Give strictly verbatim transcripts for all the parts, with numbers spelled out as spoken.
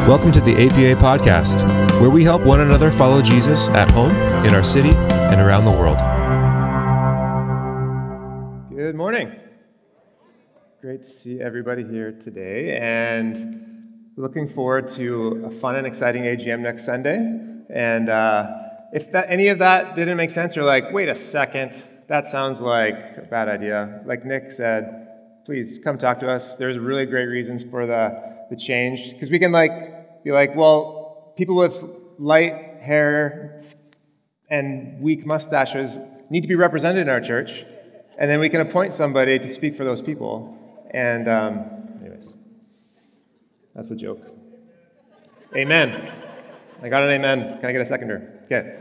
Welcome to the A P A Podcast, where we help one another follow Jesus at home, in our city, and around the world. Good morning. Great to see everybody here today, and looking forward to a fun and exciting A G M next Sunday. And uh, if that, any of that didn't make sense, you're like, wait a second, that sounds like a bad idea. Like Nick said, please come talk to us. There's really great reasons for the, the change, because we can like be like, well, people with light hair and weak mustaches need to be represented in our church, and then we can appoint somebody to speak for those people. And um, anyways, that's a joke. Amen. I got an amen. Can I get a seconder? Okay.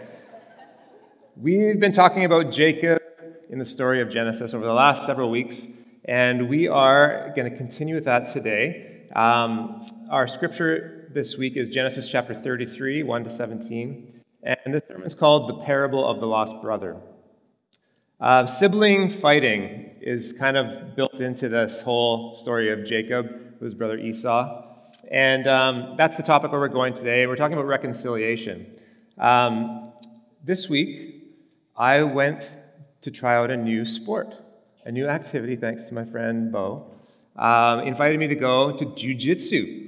We've been talking about Jacob in the story of Genesis over the last several weeks, and we are going to continue with that today. Um, our scripture this week is Genesis chapter thirty-three, one to seventeen, and this sermon is called The Parable of the Lost Brother. Uh, sibling fighting is kind of built into this whole story of Jacob, his brother Esau, and um, that's the topic where we're going today. We're talking about reconciliation. Um, this week, I went to try out a new sport, a new activity, thanks to my friend Bo. Um, invited me to go to jiu-jitsu.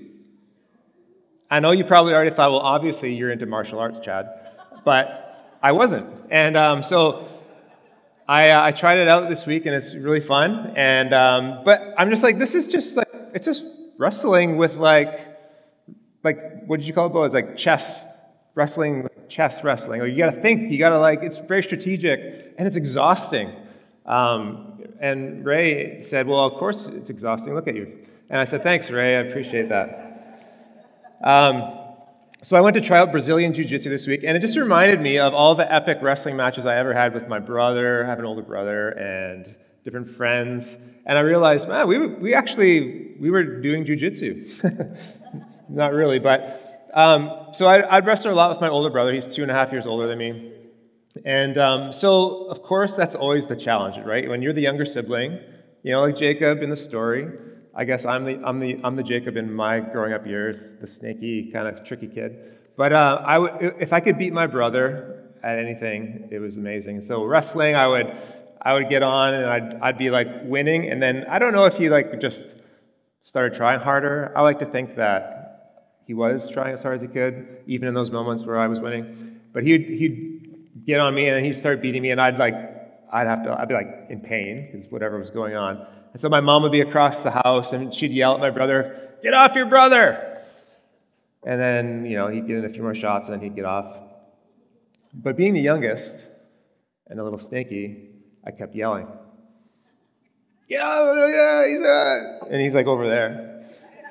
I know you probably already thought, well, obviously you're into martial arts, Chad, but I wasn't. And um, so I, uh, I tried it out this week, and it's really fun. And um, but I'm just like, this is just like, it's just wrestling with like, like what did you call it, Bo? It's like chess, wrestling, like chess wrestling. Like, you got to think, you got to like, it's very strategic, and it's exhausting. Um, and Ray said, well, of course it's exhausting. Look at you. And I said, thanks, Ray. I appreciate that. Um, so I went to try out Brazilian Jiu-Jitsu this week, and it just reminded me of all the epic wrestling matches I ever had with my brother. I have an older brother and different friends. And I realized, man, we we actually, we were doing Jiu-Jitsu. Not really, but... Um, so I, I'd wrestle a lot with my older brother. He's two and a half years older than me. And um, so, of course, that's always the challenge, right? When you're the younger sibling, you know, like Jacob in the story. I guess I'm the I'm the I'm the Jacob in my growing up years, the snaky kind of tricky kid. But uh, I w- if I could beat my brother at anything, it was amazing. So wrestling, I would I would get on and I'd I'd be like winning, and then I don't know if he like just started trying harder. I like to think that he was trying as hard as he could, even in those moments where I was winning. But he'd he'd get on me and he'd start beating me, and I'd like I'd have to I'd be like in pain because whatever was going on. And so my mom would be across the house, and she'd yell at my brother, "Get off your brother!" And then, you know, he'd get in a few more shots, and then he'd get off. But being the youngest and a little snaky, I kept yelling, "Get out! Yeah, he's out!" And he's like over there.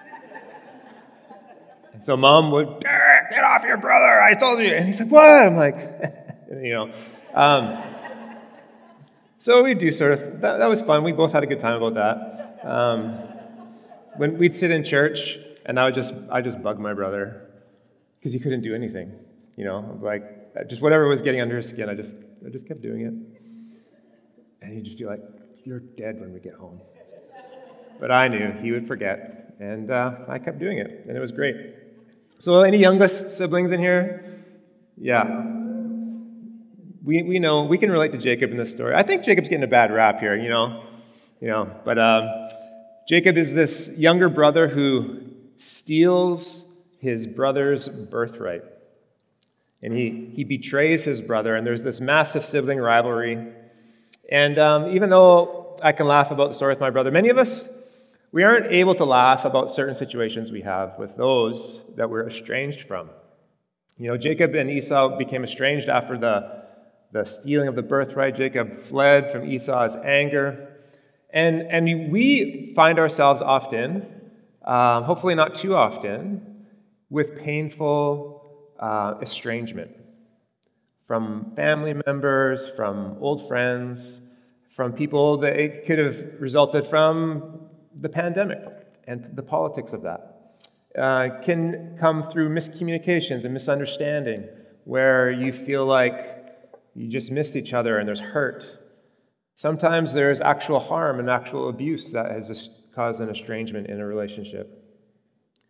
And so mom would, "Get off your brother! I told you!" And he's like, "What?" I'm like, you know. Um, So we do sort of, that, that was fun. We both had a good time about that. Um, when we'd sit in church, and I would just, I just bug my brother, because he couldn't do anything, you know, like, just whatever was getting under his skin, I just, I just kept doing it. And he'd just be like, "You're dead when we get home." But I knew he would forget, and uh, I kept doing it, and it was great. So any youngest siblings in here? Yeah. We we know, we can relate to Jacob in this story. I think Jacob's getting a bad rap here, you know, you know. But um, Jacob is this younger brother who steals his brother's birthright. And he, he betrays his brother, and there's this massive sibling rivalry. And um, even though I can laugh about the story with my brother, many of us, we aren't able to laugh about certain situations we have with those that we're estranged from. You know, Jacob and Esau became estranged after the The stealing of the birthright. Jacob fled from Esau's anger. And, and we find ourselves often, um, hopefully not too often, with painful uh, estrangement from family members, from old friends, from people that it could have resulted from the pandemic and the politics of that. Uh, can come through miscommunications and misunderstanding, where you feel like you just missed each other and there's hurt. Sometimes there's actual harm and actual abuse that has caused an estrangement in a relationship.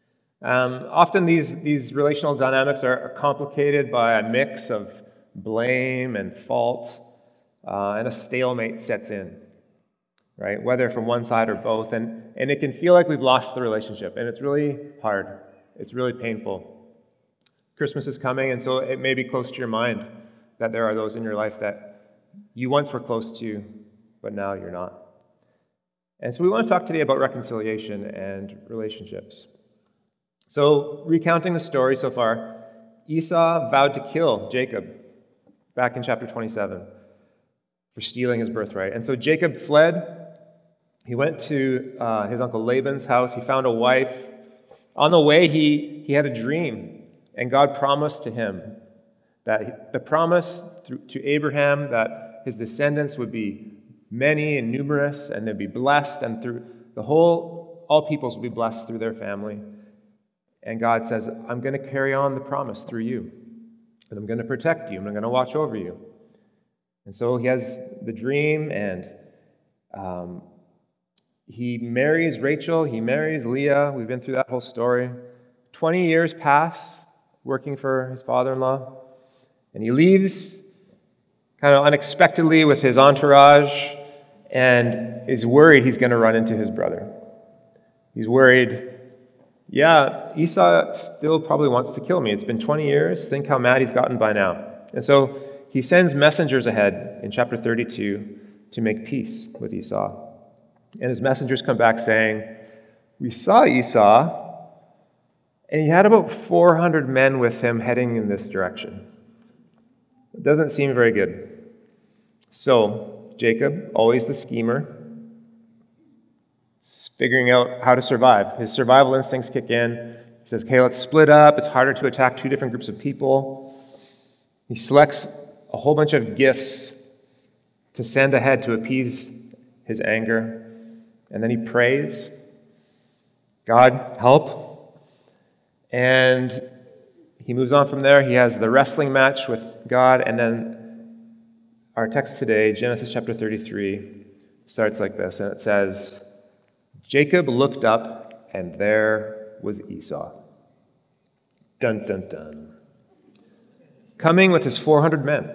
Um, often these, these relational dynamics are, are complicated by a mix of blame and fault, uh, and a stalemate sets in, right? Whether from one side or both, and, and it can feel like we've lost the relationship, and it's really hard. It's really painful. Christmas is coming, and so it may be close to your mind that there are those in your life that you once were close to, but now you're not. And so we want to talk today about reconciliation and relationships. So, recounting the story so far, Esau vowed to kill Jacob back in chapter twenty-seven for stealing his birthright. And so Jacob fled. He went to uh, his uncle Laban's house. He found a wife. On the way, he, he had a dream, and God promised to him that the promise through, to Abraham that his descendants would be many and numerous, and they'd be blessed, and through the whole, all peoples would be blessed through their family. And God says, I'm going to carry on the promise through you. And I'm going to protect you. And I'm going to watch over you. And so he has the dream, and um, he marries Rachel. He marries Leah. We've been through that whole story. twenty years pass working for his father-in-law. And he leaves kind of unexpectedly with his entourage and is worried he's going to run into his brother. He's worried, yeah, Esau still probably wants to kill me. It's been twenty years. Think how mad he's gotten by now. And so he sends messengers ahead in chapter thirty-two to make peace with Esau. And his messengers come back saying, we saw Esau, and he had about four hundred men with him heading in this direction. It doesn't seem very good. So Jacob, always the schemer, figuring out how to survive. His survival instincts kick in. He says, okay, let's split up. It's harder to attack two different groups of people. He selects a whole bunch of gifts to send ahead to appease his anger. And then he prays, God, help. And he moves on from there. He has the wrestling match with God. And then our text today, Genesis chapter thirty-three, starts like this. And it says, Jacob looked up, and there was Esau. Dun, dun, dun. Coming with his four hundred men.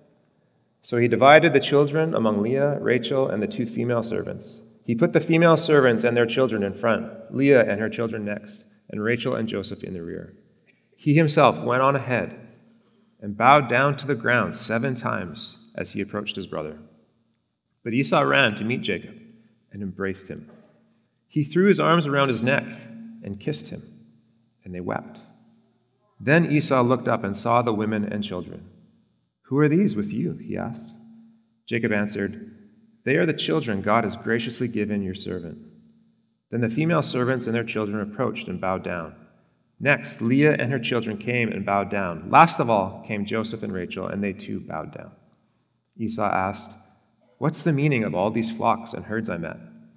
So he divided the children among Leah, Rachel, and the two female servants. He put the female servants and their children in front, Leah and her children next, and Rachel and Joseph in the rear. He himself went on ahead and bowed down to the ground seven times as he approached his brother. But Esau ran to meet Jacob and embraced him. He threw his arms around his neck and kissed him, and they wept. Then Esau looked up and saw the women and children. Who are these with you? He asked. Jacob answered, they are the children God has graciously given your servant. Then the female servants and their children approached and bowed down. Next, Leah and her children came and bowed down. Last of all came Joseph and Rachel, and they too bowed down. Esau asked, what's the meaning of all these flocks and herds I met?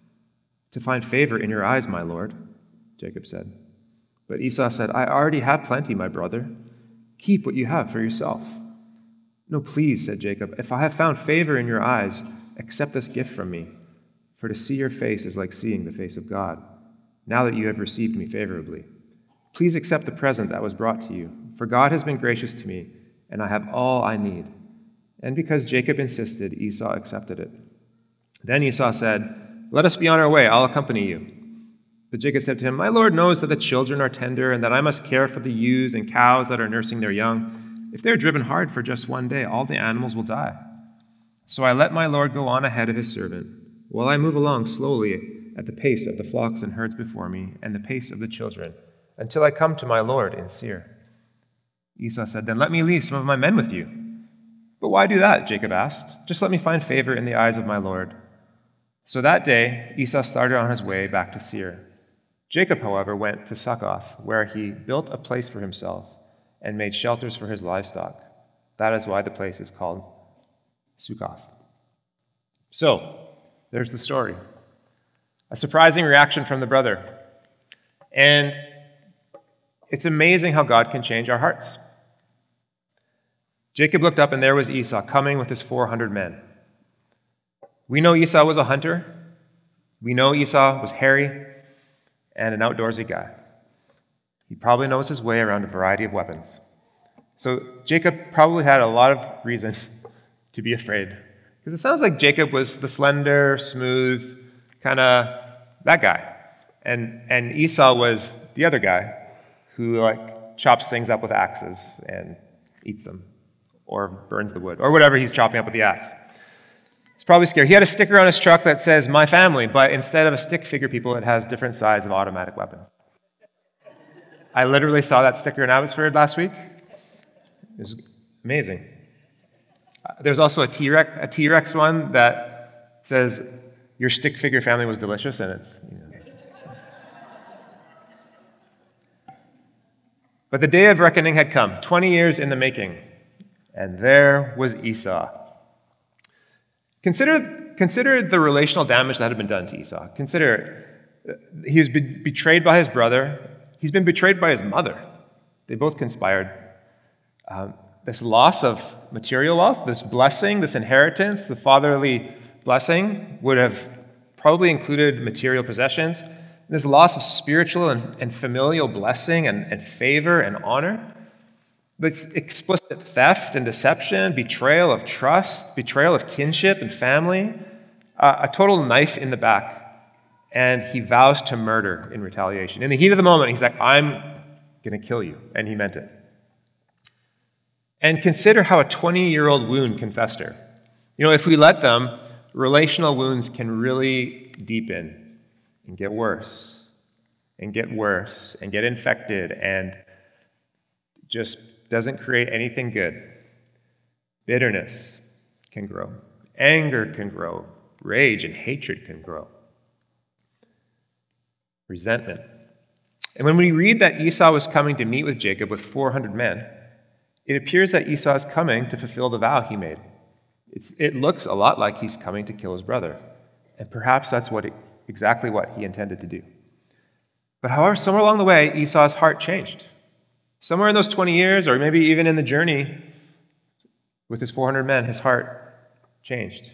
To find favor in your eyes, my lord, Jacob said. But Esau said, I already have plenty, my brother. Keep what you have for yourself. No, please, said Jacob, if I have found favor in your eyes, accept this gift from me, for to see your face is like seeing the face of God, now that you have received me favorably. Please accept the present that was brought to you, for God has been gracious to me, and I have all I need. And because Jacob insisted, Esau accepted it. Then Esau said, let us be on our way, I'll accompany you. But Jacob said to him, my lord knows that the children are tender, and that I must care for the ewes and cows that are nursing their young. If they are driven hard for just one day, all the animals will die. So I let my lord go on ahead of his servant, while I move along slowly at the pace of the flocks and herds before me, and the pace of the children, until I come to my lord in Seir. Esau said, then let me leave some of my men with you. But why do that? Jacob asked. Just let me find favor in the eyes of my lord. So that day Esau started on his way back to Seir. Jacob, however, went to Succoth, where he built a place for himself and made shelters for his livestock. That is why the place is called Succoth. So, there's the story. A surprising reaction from the brother. And it's amazing how God can change our hearts. Jacob looked up, and there was Esau coming with his four hundred men. We know Esau was a hunter. We know Esau was hairy and an outdoorsy guy. He probably knows his way around a variety of weapons. So Jacob probably had a lot of reason to be afraid. Because it sounds like Jacob was the slender, smooth, kind of that guy. And, and Esau was the other guy who like chops things up with axes and eats them, or burns the wood, or whatever he's chopping up with the axe. It's probably scary. He had a sticker on his truck that says, "My family," but instead of a stick figure people, it has different sides of automatic weapons. I literally saw that sticker in Abbotsford last week. It was amazing. Uh, there's also a T-Rex, a T-Rex one that says, "Your stick figure family was delicious," and it's, you know. But the day of reckoning had come, twenty years in the making, and there was Esau. Consider, consider the relational damage that had been done to Esau. Consider he was be- betrayed by his brother. He's been betrayed by his mother. They both conspired. Um, this loss of material wealth, this blessing, this inheritance, the fatherly blessing would have probably included material possessions. This loss of spiritual and, and familial blessing and, and favor and honor. This explicit theft and deception, betrayal of trust, betrayal of kinship and family, uh, a total knife in the back. And he vows to murder in retaliation. In the heat of the moment, he's like, "I'm going to kill you." And he meant it. And consider how a twenty-year-old wound can fester. You know, if we let them, relational wounds can really deepen and get worse and get worse and get infected and just doesn't create anything good. Bitterness can grow. Anger can grow. Rage and hatred can grow. Resentment. And when we read that Esau was coming to meet with Jacob with four hundred men, it appears that Esau is coming to fulfill the vow he made. It's, it looks a lot like he's coming to kill his brother. And perhaps that's what it, exactly what he intended to do. But however, somewhere along the way, Esau's heart changed. Somewhere in those twenty years, or maybe even in the journey with his four hundred men, his heart changed.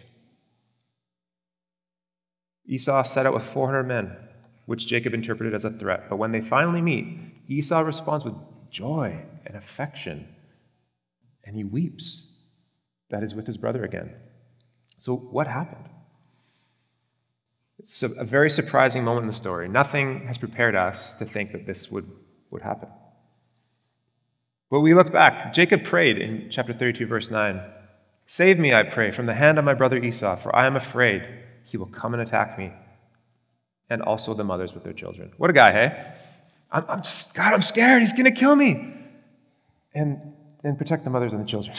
Esau set out with four hundred men, which Jacob interpreted as a threat. But when they finally meet, Esau responds with joy and affection, and he weeps that he's with his brother again. So what happened? It's a, a very surprising moment in the story. Nothing has prepared us to think that this would, would happen. But we look back. Jacob prayed in chapter thirty-two, verse nine. "Save me, I pray, from the hand of my brother Esau, for I am afraid he will come and attack me, and also the mothers with their children." What a guy, hey? I'm, I'm just, God, I'm scared. He's going to kill me. And, and protect the mothers and the children.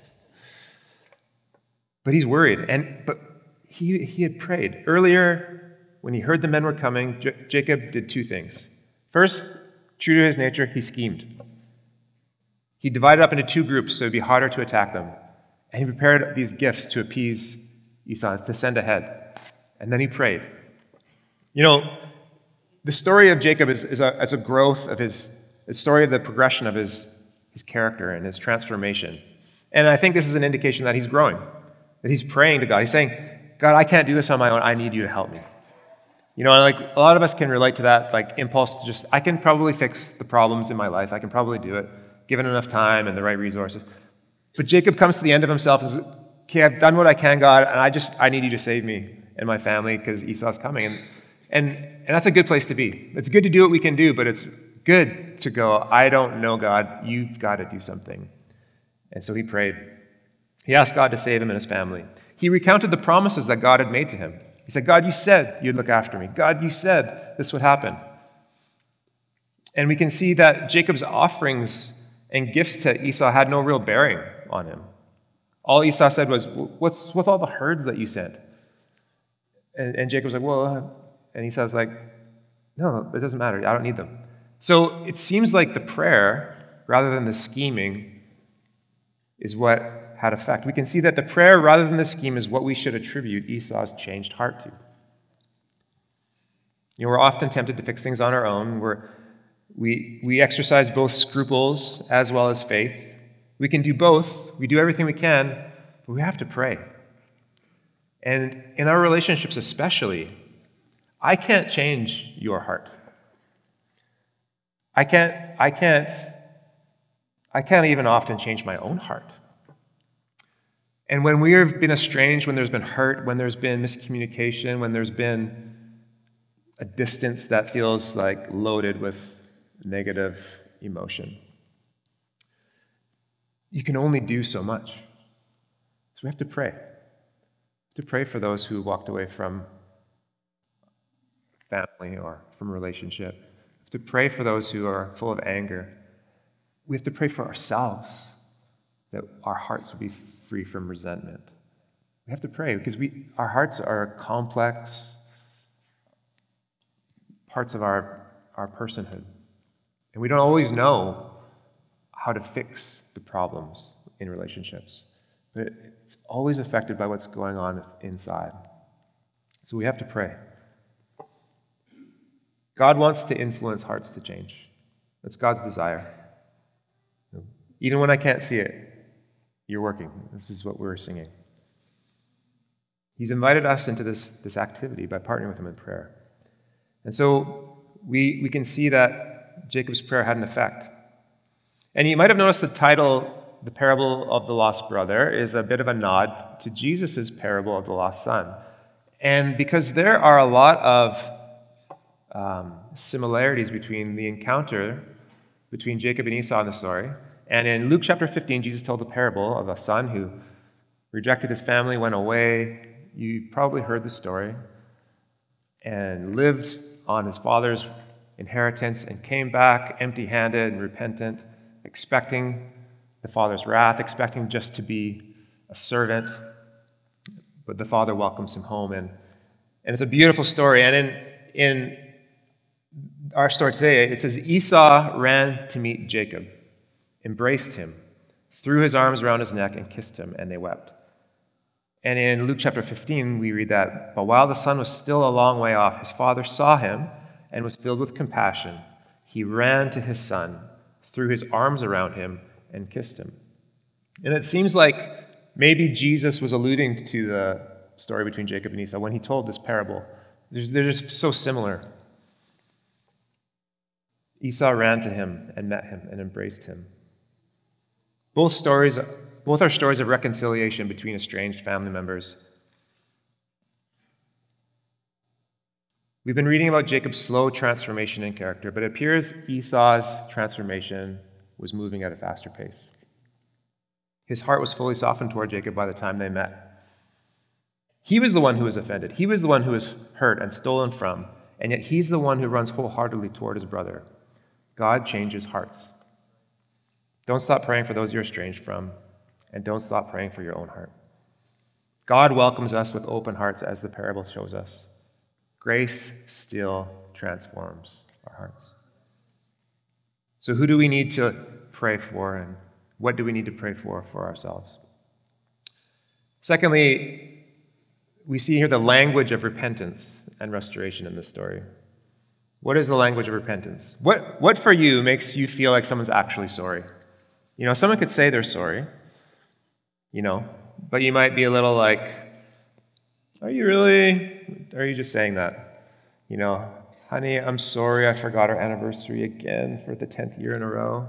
But he's worried. And but he, he had prayed. Earlier, when he heard the men were coming, J- Jacob did two things. First, true to his nature, he schemed. He divided up into two groups so it would be harder to attack them. And he prepared these gifts to appease Esau, to send ahead. And then he prayed. You know, the story of Jacob is, is, a, is a growth of his, a story of the progression of his, his character and his transformation. And I think this is an indication that he's growing, that he's praying to God. He's saying, "God, I can't do this on my own. I need you to help me." You know, like a lot of us can relate to that, like impulse to just, I can probably fix the problems in my life. I can probably do it, given enough time and the right resources. But Jacob comes to the end of himself and says, "Okay, I've done what I can, God, and I just, I need you to save me and my family because Esau's coming." And, and, and that's a good place to be. It's good to do what we can do, but it's good to go, "I don't know, God. You've got to do something." And so he prayed. He asked God to save him and his family. He recounted the promises that God had made to him. He said, "God, you said you'd look after me. God, you said this would happen." And we can see that Jacob's offerings and gifts to Esau had no real bearing on him. All Esau said was, "What's with all the herds that you sent?" And, and Jacob's like, "Well," uh, and Esau's like, "No, it doesn't matter. I don't need them." So it seems like the prayer, rather than the scheming, is what had effect. We can see that the prayer, rather than the scheme, is what we should attribute Esau's changed heart to. You know, we're often tempted to fix things on our own. We're, we, we exercise both scruples as well as faith. We can do both. We do everything we can, but we have to pray. And in our relationships especially, I can't change your heart. I can't, I can't, I can't even often change my own heart. And when we have been estranged, when there's been hurt, when there's been miscommunication, when there's been a distance that feels like loaded with negative emotion, you can only do so much. So we have to pray. To pray for those who walked away from family or from a relationship. We have to pray for those who are full of anger. We have to pray for ourselves, that our hearts will be free from resentment. We have to pray because we, our hearts are complex parts of our, our personhood. And we don't always know how to fix the problems in relationships. But it's always affected by what's going on inside. So we have to pray. God wants to influence hearts to change. That's God's desire. Even when I can't see it, you're working. This is what we're singing. He's invited us into this, this activity by partnering with him in prayer. And so we, we can see that Jacob's prayer had an effect. And you might have noticed the title, The Parable of the Lost Brother, is a bit of a nod to Jesus' parable of the lost son. And because there are a lot of um, similarities between the encounter between Jacob and Esau in the story, and in Luke chapter fifteen, Jesus told the parable of a son who rejected his family, went away. You probably heard the story, and lived on his father's inheritance and came back empty-handed and repentant, expecting the father's wrath, expecting just to be a servant. But the father welcomes him home, and, and it's a beautiful story. And in, in our story today, it says, Esau ran to meet Jacob, embraced him, threw his arms around his neck, and kissed him, and they wept. And in Luke chapter fifteen, we read that, but while the son was still a long way off, his father saw him and was filled with compassion. He ran to his son, threw his arms around him, and kissed him. And it seems like maybe Jesus was alluding to the story between Jacob and Esau when he told this parable. They're just so similar. Esau ran to him and met him and embraced him. Both stories, both are stories of reconciliation between estranged family members. We've been reading about Jacob's slow transformation in character, but it appears Esau's transformation was moving at a faster pace. His heart was fully softened toward Jacob by the time they met. He was the one who was offended. He was the one who was hurt and stolen from, and yet he's the one who runs wholeheartedly toward his brother. God changes hearts. Don't stop praying for those you're estranged from, and don't stop praying for your own heart. God welcomes us with open hearts, as the parable shows us. Grace still transforms our hearts. So who do we need to pray for, and what do we need to pray for for ourselves? Secondly, we see here the language of repentance and restoration in this story. What is the language of repentance? What, what for you makes you feel like someone's actually sorry? You know, someone could say they're sorry, you know, but you might be a little like, are you really, or are you just saying that? You know, honey, I'm sorry I forgot our anniversary again for the tenth year in a row.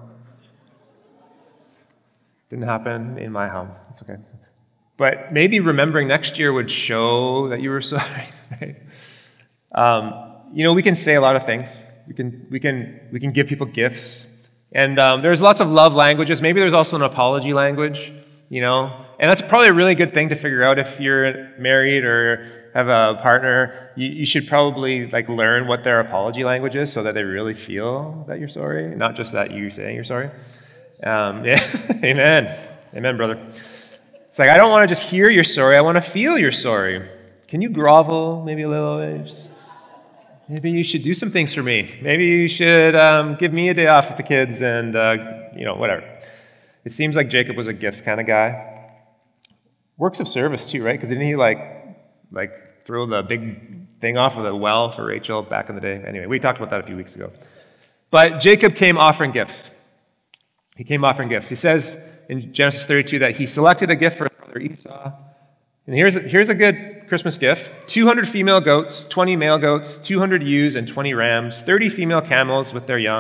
Didn't happen in my home. It's okay. But maybe remembering next year would show that you were sorry. Right? Um, you know, we can say a lot of things. We can we can we can give people gifts, and um, there's lots of love languages. Maybe there's also an apology language. You know, and that's probably a really good thing to figure out if you're married or have a partner. You, you should probably like learn what their apology language is, so that they really feel that you're sorry, not just that you're saying you're sorry. Um, yeah, amen, amen, brother. It's like, I don't want to just hear you're sorry. I want to feel you're sorry. Can you grovel maybe a little? Just, maybe you should do some things for me. Maybe you should um, give me a day off with the kids, and uh, you know, whatever. It seems like Jacob was a gifts kind of guy. Works of service too, right? Because didn't he like, like throw the big thing off of the well for Rachel back in the day? Anyway, we talked about that a few weeks ago. But Jacob came offering gifts. He came offering gifts. He says in Genesis thirty-two that he selected a gift for his brother Esau. And here's a, here's a good Christmas gift. two hundred female goats, twenty male goats, two hundred ewes and twenty rams, thirty female camels with their young,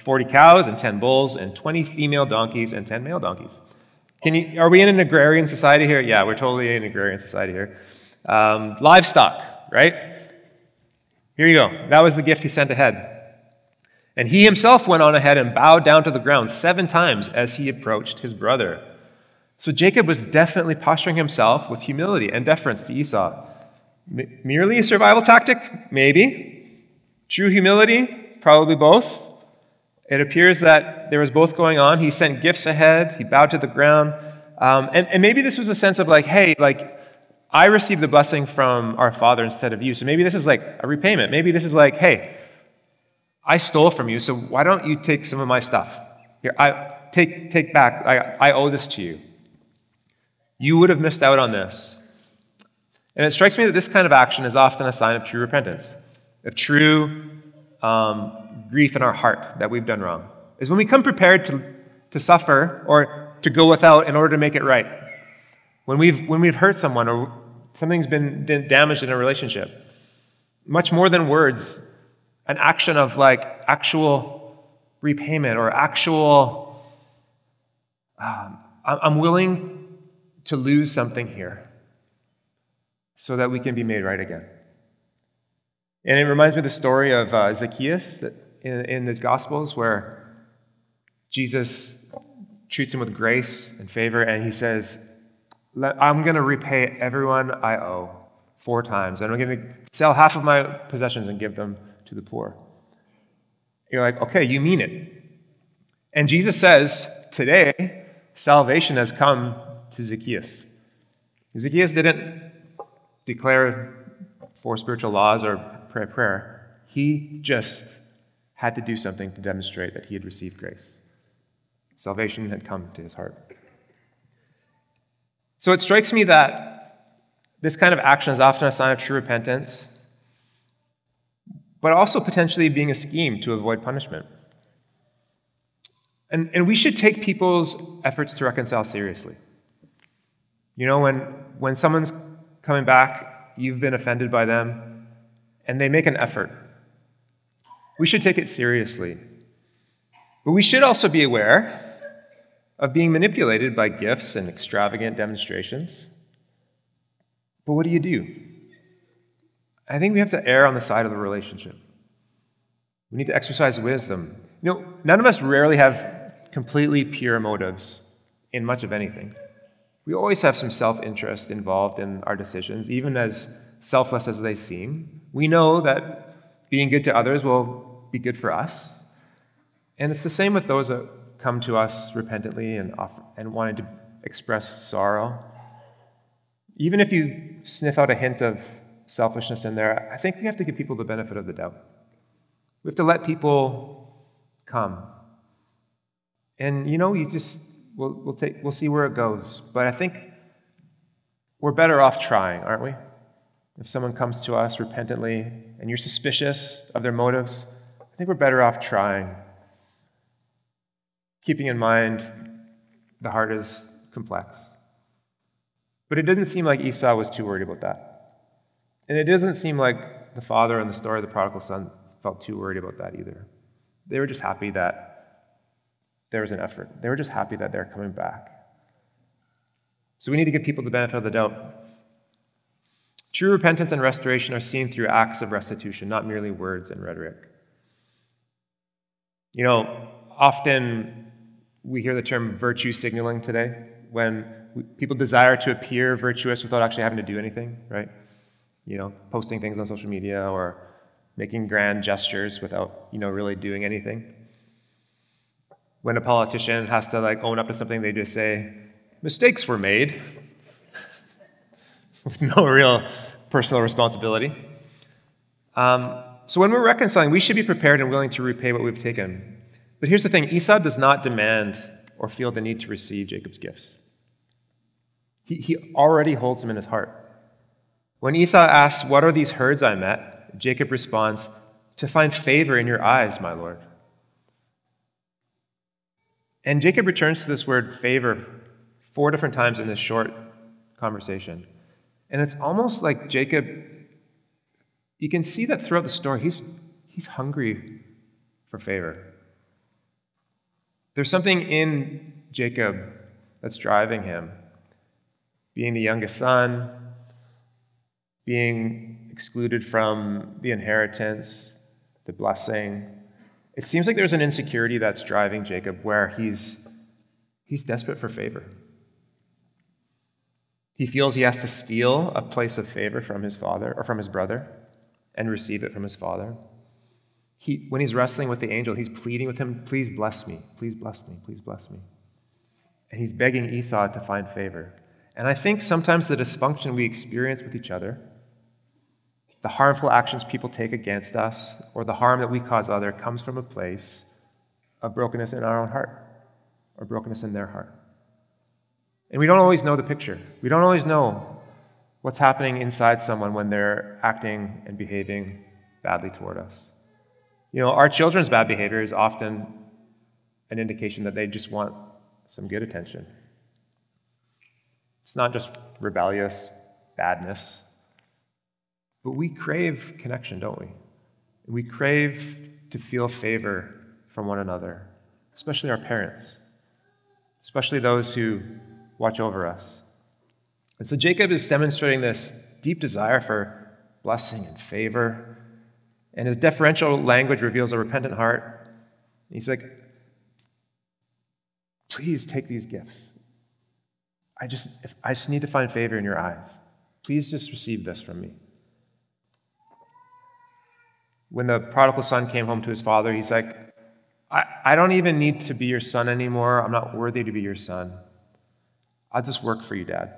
forty cows and ten bulls and twenty female donkeys and ten male donkeys. Can you, are we in an agrarian society here? Yeah, we're totally in an agrarian society here. Um, livestock, right? Here you go. That was the gift he sent ahead. And he himself went on ahead and bowed down to the ground seven times as he approached his brother. So Jacob was definitely posturing himself with humility and deference to Esau. M- merely a survival tactic? Maybe. True humility? Probably both. It appears that there was both going on. He sent gifts ahead. He bowed to the ground. Um, and, and maybe this was a sense of like, hey, like, I received the blessing from our Father instead of you. So maybe this is like a repayment. Maybe this is like, hey, I stole from you, so why don't you take some of my stuff? Here, I take take back. I, I owe this to you. You would have missed out on this. And it strikes me that this kind of action is often a sign of true repentance, of true um, grief in our heart that we've done wrong. Is when we come prepared to, to suffer or to go without in order to make it right. When we've when we've hurt someone or something's been, been damaged in a relationship, much more than words, an action of like actual repayment or actual, um, I'm willing to lose something here so that we can be made right again. And it reminds me of the story of uh, Zacchaeus in, in the Gospels where Jesus treats him with grace and favor and he says, I'm going to repay everyone I owe four times. And I'm going to sell half of my possessions and give them to the poor. You're like, okay, you mean it. And Jesus says, today, salvation has come to Zacchaeus. Zacchaeus didn't declare four spiritual laws or pray a prayer. He just had to do something to demonstrate that he had received grace. Salvation had come to his heart. So it strikes me that this kind of action is often a sign of true repentance, but also potentially being a scheme to avoid punishment. And, and we should take people's efforts to reconcile seriously. You know, when, when someone's coming back, you've been offended by them, and they make an effort, we should take it seriously. But we should also be aware of being manipulated by gifts and extravagant demonstrations. But what do you do? I think we have to err on the side of the relationship. We need to exercise wisdom. You know, none of us rarely have completely pure motives in much of anything. We always have some self-interest involved in our decisions, even as selfless as they seem. We know that being good to others will be good for us. And it's the same with those that come to us repentantly and offer, and wanting to express sorrow. Even if you sniff out a hint of selfishness in there, I think we have to give people the benefit of the doubt. We have to let people come. And, you know, you just, we'll, we'll, take, we'll see where it goes. But I think we're better off trying, aren't we? If someone comes to us repentantly and you're suspicious of their motives, I think we're better off trying. Keeping in mind the heart is complex. But it didn't seem like Esau was too worried about that. And it doesn't seem like the father in the story of the prodigal son felt too worried about that either. They were just happy that there was an effort. They were just happy that they're coming back. So we need to give people the benefit of the doubt. True repentance and restoration are seen through acts of restitution, not merely words and rhetoric. You know, often we hear the term virtue signaling today, when people desire to appear virtuous without actually having to do anything, right? You know, posting things on social media or making grand gestures without, you know, really doing anything. When a politician has to like own up to something, they just say, mistakes were made, with no real personal responsibility. Um, so when we're reconciling, we should be prepared and willing to repay what we've taken. But here's the thing, Esau does not demand or feel the need to receive Jacob's gifts. He, he already holds them in his heart. When Esau asks, what are these herds I met? Jacob responds, to find favor in your eyes, my Lord. And Jacob returns to this word favor four different times in this short conversation. And it's almost like Jacob, you can see that throughout the story, he's, he's hungry for favor. There's something in Jacob that's driving him. Being the youngest son, being excluded from the inheritance, the blessing. It seems like there's an insecurity that's driving Jacob where he's, he's desperate for favor. He feels he has to steal a place of favor from his father or from his brother and receive it from his father. He, when he's wrestling with the angel, he's pleading with him, please bless me, please bless me, please bless me. And he's begging Esau to find favor. And I think sometimes the dysfunction we experience with each other, the harmful actions people take against us, or the harm that we cause others, comes from a place of brokenness in our own heart, or brokenness in their heart. And we don't always know the picture. We don't always know what's happening inside someone when they're acting and behaving badly toward us. You know, our children's bad behavior is often an indication that they just want some good attention. It's not just rebellious badness, but we crave connection, don't we? We crave to feel favor from one another, especially our parents, especially those who watch over us. And so Jacob is demonstrating this deep desire for blessing and favor, and his deferential language reveals a repentant heart. He's like, please take these gifts. I just, if, I just need to find favor in your eyes. Please just receive this from me. When the prodigal son came home to his father, he's like, I, I don't even need to be your son anymore. I'm not worthy to be your son. I'll just work for you, Dad.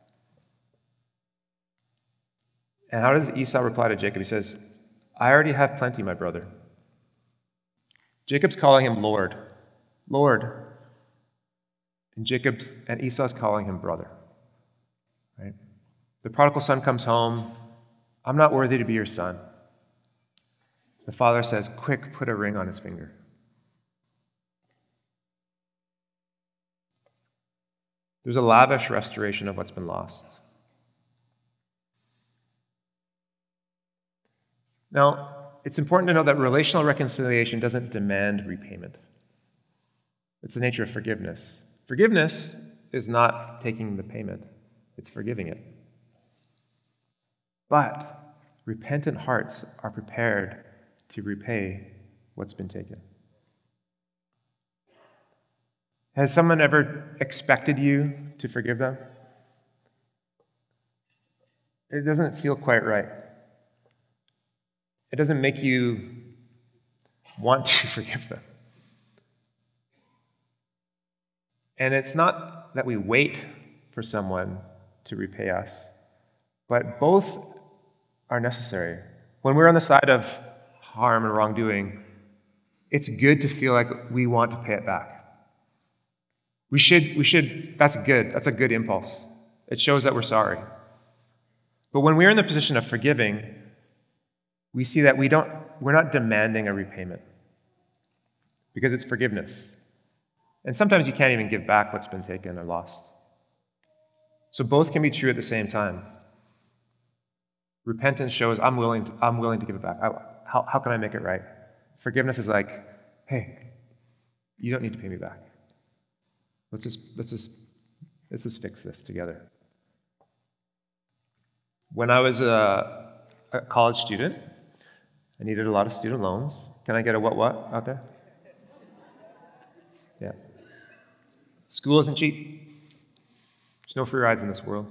And how does Esau reply to Jacob? He says, I already have plenty, my brother. Jacob's calling him Lord. Lord. And Jacob's and Esau's calling him brother. Right? The prodigal son comes home. I'm not worthy to be your son. The father says, quick, put a ring on his finger. There's a lavish restoration of what's been lost. Now, it's important to know that relational reconciliation doesn't demand repayment. It's the nature of forgiveness. Forgiveness is not taking the payment, it's forgiving it. But repentant hearts are prepared to repay what's been taken. Has someone ever expected you to forgive them? It doesn't feel quite right. It doesn't make you want to forgive them. And it's not that we wait for someone to repay us, but both are necessary. When we're on the side of harm and wrongdoing, it's good to feel like we want to pay it back. We should, we should, that's good. That's a good impulse. It shows that we're sorry. But when we're in the position of forgiving, we see that we don't, we're not demanding a repayment because it's forgiveness. And sometimes you can't even give back what's been taken or lost. So both can be true at the same time. Repentance shows I'm willing to, I'm willing to give it back. I, how, how can I make it right? Forgiveness is like, hey, you don't need to pay me back. Let's just, let's just, let's just fix this together. When I was a, a college student, I needed a lot of student loans. Can I get a what what out there? Yeah. School isn't cheap. There's no free rides in this world.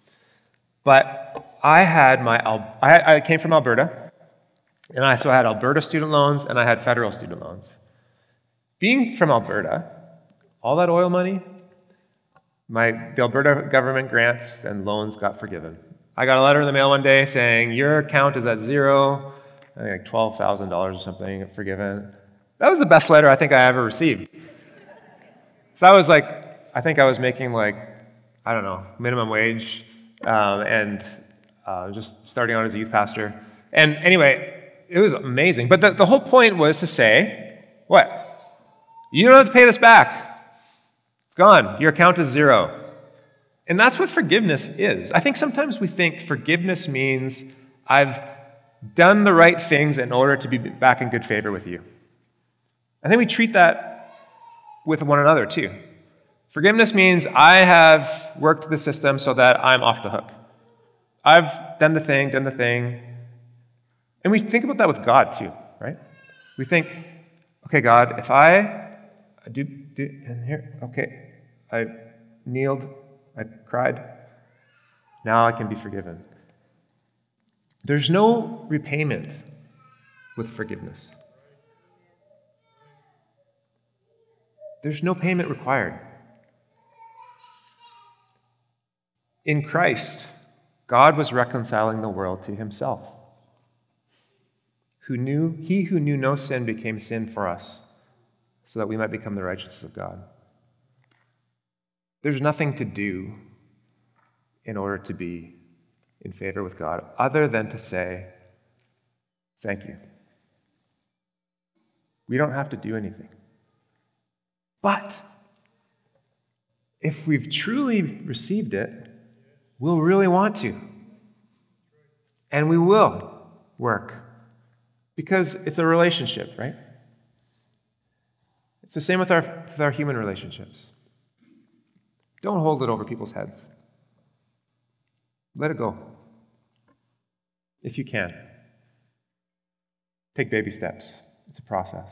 But I had my, I, I came from Alberta, and I, so I had Alberta student loans, and I had federal student loans. Being from Alberta, all that oil money, my, the Alberta government grants and loans got forgiven. I got a letter in the mail one day saying, your account is at zero, I think like twelve thousand dollars or something forgiven. That was the best letter I think I ever received. So I was like, I think I was making like, I don't know, minimum wage, um, and uh, just starting out as a youth pastor. And anyway, it was amazing. But the, the whole point was to say, what? You don't have to pay this back. It's gone. Your account is zero. And that's what forgiveness is. I think sometimes we think forgiveness means I've done the right things in order to be back in good favor with you. I think we treat that with one another too. Forgiveness means I have worked the system so that I'm off the hook. I've done the thing, done the thing. And we think about that with God too, right? We think, okay, God, if I, I do, do, and here, okay, I kneeled, I cried, now I can be forgiven. There's no repayment with forgiveness. There's no payment required. In Christ, God was reconciling the world to himself. Who knew, he who knew no sin became sin for us, so that we might become the righteousness of God. There's nothing to do in order to be in favor with God other than to say, thank you. We don't have to do anything. But if we've truly received it, we'll really want to. And we will work. Because it's a relationship, right? It's the same with our, with our human relationships. Don't hold it over people's heads. Let it go. If you can. Take baby steps. It's a process.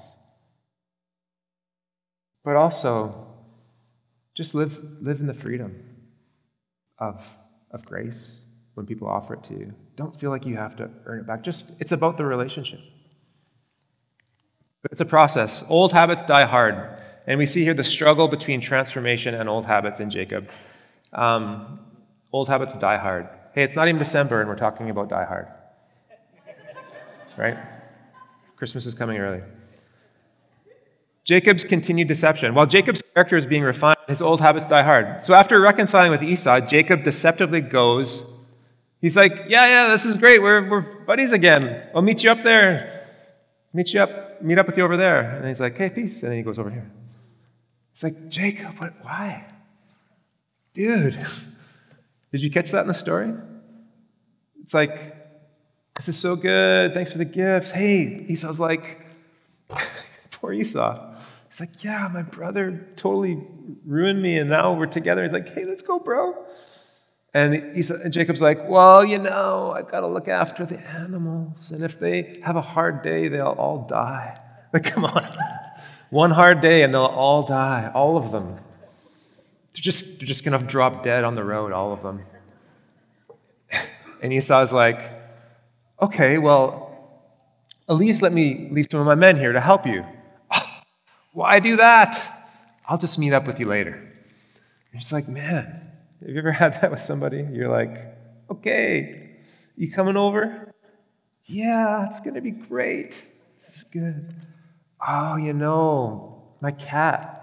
But also, just live, live in the freedom of, of grace when people offer it to you. Don't feel like you have to earn it back. Just, it's about the relationship. But it's a process. Old habits die hard. And we see here the struggle between transformation and old habits in Jacob. Um, old habits die hard. Hey, it's not even December and we're talking about die hard. Right? Christmas is coming early. Jacob's continued deception. While Jacob's character is being refined, his old habits die hard. So after reconciling with Esau, Jacob deceptively goes. He's like, yeah, yeah, this is great. We're, we're buddies again. I'll meet you up there. Meet you up, meet up with you over there. And he's like, hey, peace. And then he goes over here. It's like, Jacob, what, why? Dude, did you catch that in the story? It's like, this is so good. Thanks for the gifts. Hey, Esau's like, poor Esau. He's like, yeah, my brother totally ruined me, and now we're together. He's like, hey, let's go, bro. And, Esau, and Jacob's like, well, you know, I've got to look after the animals, and if they have a hard day, they'll all die. Like, come on. One hard day, and they'll all die, all of them. They're just, they're just going to drop dead on the road, all of them. And Esau's like, okay, well, at least let me leave some of my men here to help you. Oh, why do that? I'll just meet up with you later. And she's like, man, have you ever had that with somebody? You're like, okay, you coming over? Yeah, it's going to be great. This is good. Oh, you know, my cat.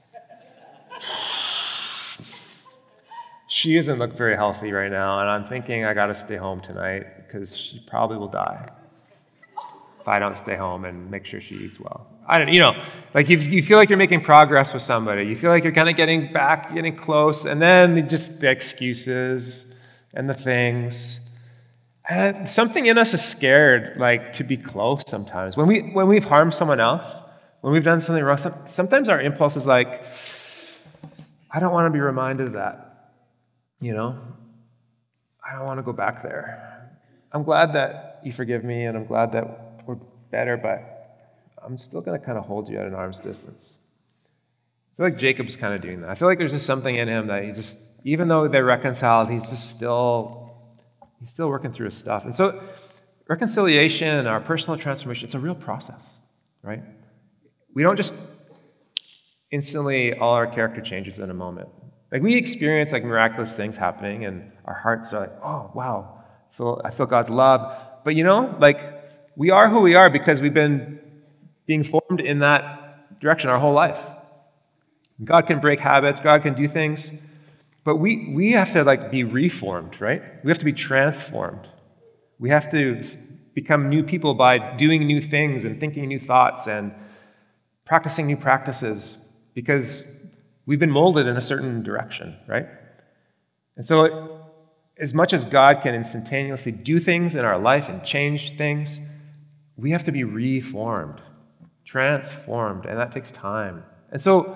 She doesn't look very healthy right now, and I'm thinking I got to stay home tonight because she probably will die if I don't stay home and make sure she eats well. I don't, you know, like you, you feel like you're making progress with somebody. You feel like you're kind of getting back, getting close, and then just the excuses and the things. And something in us is scared, like, to be close sometimes. When, we, when we've harmed someone else, when we've done something wrong, sometimes our impulse is like, I don't want to be reminded of that. You know, I don't want to go back there. I'm glad that you forgive me, and I'm glad that we're better, but I'm still going to kind of hold you at an arm's distance. I feel like Jacob's kind of doing that. I feel like there's just something in him that he's just, even though they're reconciled, he's just still, he's still working through his stuff. And so reconciliation, our personal transformation, it's a real process, right? We don't just instantly, all our character changes in a moment. Like, we experience like miraculous things happening, and our hearts are like, oh, wow, I feel, I feel God's love. But you know, like, we are who we are because we've been being formed in that direction our whole life. God can break habits, God can do things, but we, we have to like be reformed, right? We have to be transformed. We have to become new people by doing new things and thinking new thoughts and practicing new practices because we've been molded in a certain direction, right? And so as much as God can instantaneously do things in our life and change things, we have to be reformed, transformed, and that takes time. And so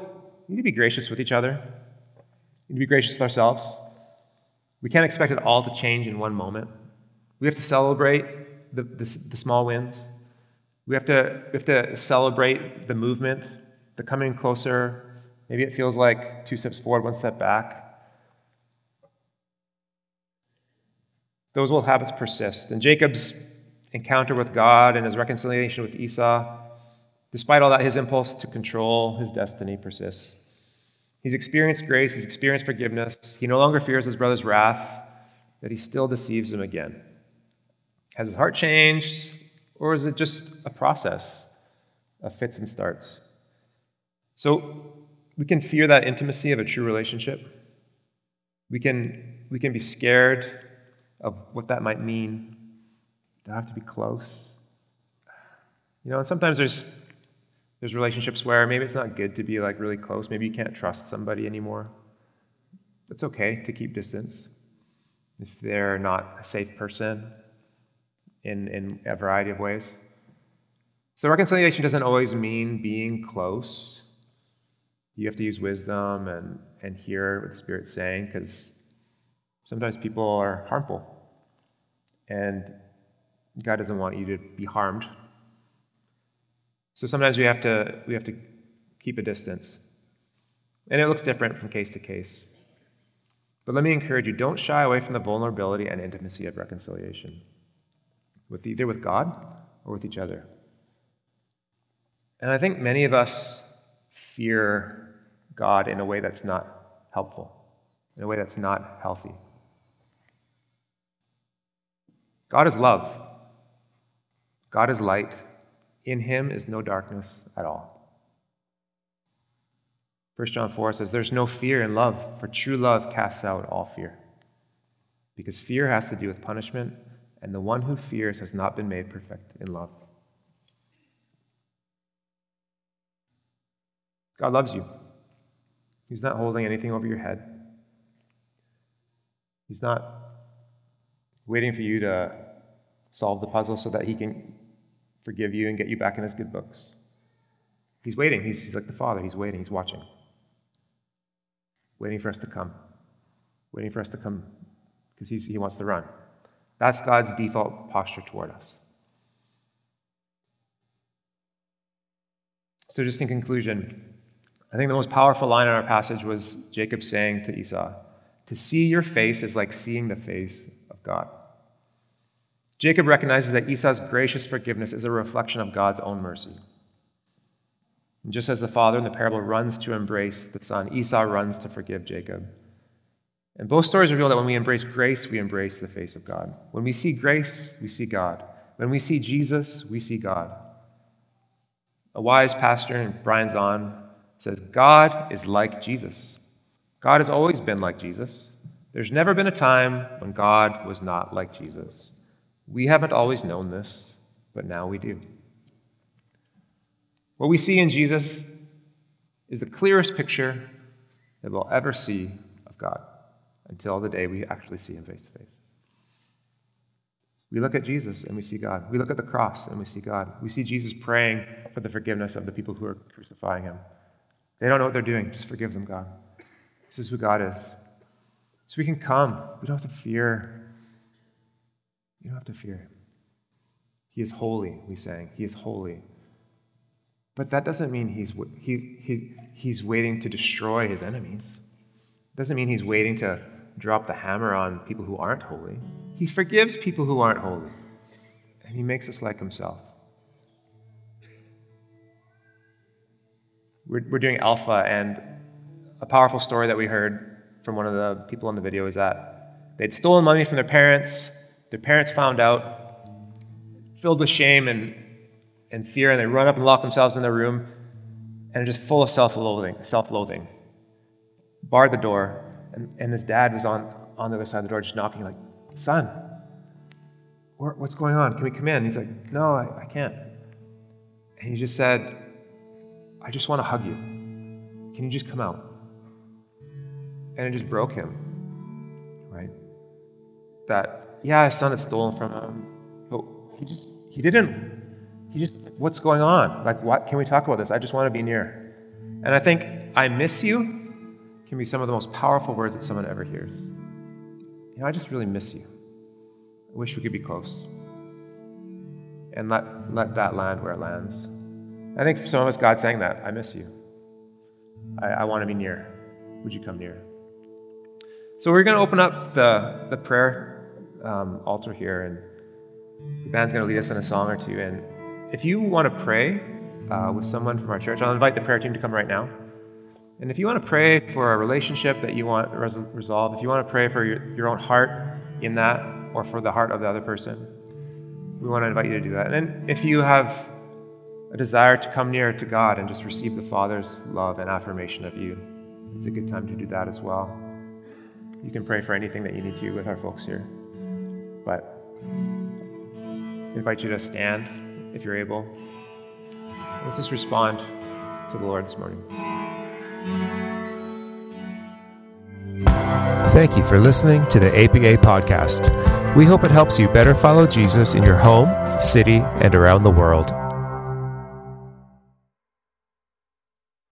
we need to be gracious with each other. We need to be gracious with ourselves. We can't expect it all to change in one moment. We have to celebrate the, the, the small wins. We have to, we have to celebrate the movement, the coming closer. Maybe it feels like two steps forward, one step back. Those old habits persist. And Jacob's encounter with God and his reconciliation with Esau, despite all that, his impulse to control his destiny persists. He's experienced grace, he's experienced forgiveness. He no longer fears his brother's wrath, but he still deceives him again. Has his heart changed, or is it just a process of fits and starts? So we can fear that intimacy of a true relationship. We can, we can be scared of what that might mean. Do I have to be close? You know, and sometimes there's there's relationships where maybe it's not good to be like really close. Maybe you can't trust somebody anymore. It's okay to keep distance if they're not a safe person in, in a variety of ways. So reconciliation doesn't always mean being close. You have to use wisdom and, and hear what the Spirit's saying, because sometimes people are harmful. And God doesn't want you to be harmed. So sometimes we have to we have to keep a distance. And it looks different from case to case. But let me encourage you, don't shy away from the vulnerability and intimacy of reconciliation, with either with God or with each other. And I think many of us fear God in a way that's not helpful, in a way that's not healthy. God is love. God is light. In him is no darkness at all. First John four says, there's no fear in love, for true love casts out all fear. Because fear has to do with punishment, and the one who fears has not been made perfect in love. God loves you. He's not holding anything over your head. He's not waiting for you to solve the puzzle so that he can forgive you and get you back in his good books. He's waiting. He's, he's like the Father. He's waiting. He's watching. Waiting for us to come. Waiting for us to come because he's, he wants to run. That's God's default posture toward us. So just in conclusion, I think the most powerful line in our passage was Jacob saying to Esau, to see your face is like seeing the face of God. Jacob recognizes that Esau's gracious forgiveness is a reflection of God's own mercy. And just as the father in the parable runs to embrace the son, Esau runs to forgive Jacob. And both stories reveal that when we embrace grace, we embrace the face of God. When we see grace, we see God. When we see Jesus, we see God. A wise pastor in Brian Zahn says, God is like Jesus. God has always been like Jesus. There's never been a time when God was not like Jesus. We haven't always known this, but now we do. What we see in Jesus is the clearest picture that we'll ever see of God until the day we actually see him face to face. We look at Jesus and we see God. We look at the cross and we see God. We see Jesus praying for the forgiveness of the people who are crucifying him. They don't know what they're doing. Just forgive them, God. This is who God is. So we can come. We don't have to fear. You don't have to fear him. He is holy, we sang. He is holy. But that doesn't mean he's, he, he, he's waiting to destroy his enemies. It doesn't mean he's waiting to drop the hammer on people who aren't holy. He forgives people who aren't holy. And he makes us like himself. We're, we're doing Alpha, and a powerful story that we heard from one of the people in the video is that they'd stolen money from their parents. Their parents found out, filled with shame and, and fear, and they run up and lock themselves in their room, and are just full of self-loathing, self-loathing. Barred the door, and, and his dad was on, on the other side of the door just knocking, like, son, what's going on? Can we come in? And he's like, no, I, I can't. And he just said, I just want to hug you. Can you just come out? And it just broke him, right? That, yeah, his son had stolen from him, but he just, he didn't, he just, what's going on? Like, what, can we talk about this? I just want to be near. And I think I miss you can be some of the most powerful words that someone ever hears. You know, I just really miss you. I wish we could be close. And let, let that land where it lands. I think for some of us, God's saying that. I miss you. I, I want to be near. Would you come near? So we're going to open up the, the prayer um, altar here, and the band's going to lead us in a song or two. And if you want to pray uh, with someone from our church, I'll invite the prayer team to come right now. And if you want to pray for a relationship that you want res- resolved, if you want to pray for your, your own heart in that, or for the heart of the other person, we want to invite you to do that. And then if you have a desire to come near to God and just receive the Father's love and affirmation of you, it's a good time to do that as well. You can pray for anything that you need to with our folks here. But I invite you to stand if you're able. Let's just respond to the Lord this morning. Thank you for listening to the A P A podcast. We hope it helps you better follow Jesus in your home, city, and around the world.